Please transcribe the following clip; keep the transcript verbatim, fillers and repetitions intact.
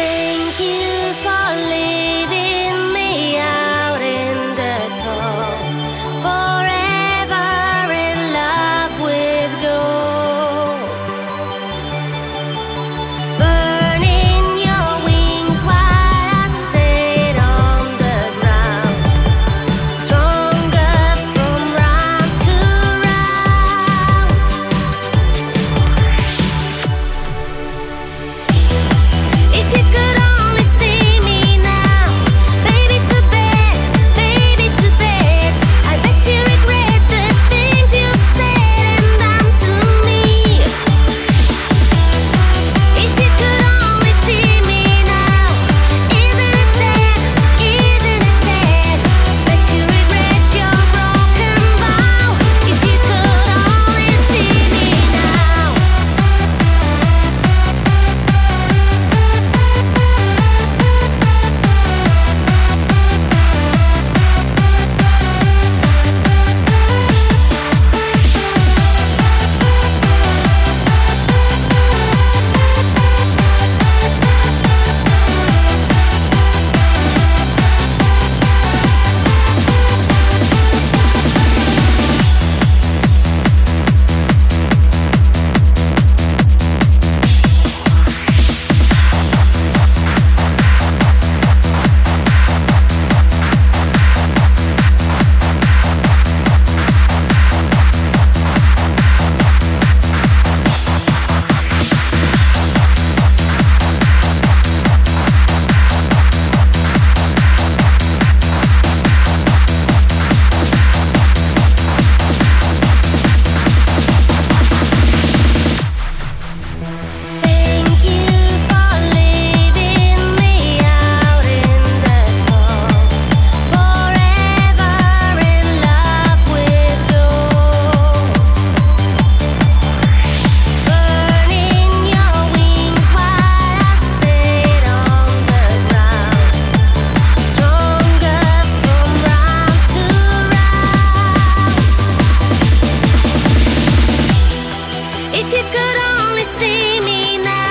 Thank you for leaving me out in the cold. Forever in love with gold. Burning your wings while I stayed on the ground. Stronger from round to round. If you could only see me now, baby to bed, baby to bed. I bet you regret the things you said and done to me. If you could only see me now, isn't it sad, isn't it sad that you regret your broken vow? If you could only see me now. Thank you for leaving me out in the cold. Forever in love with gold. Burning your wings while I stayed on the ground. Stronger from round to round. If you could only see me now.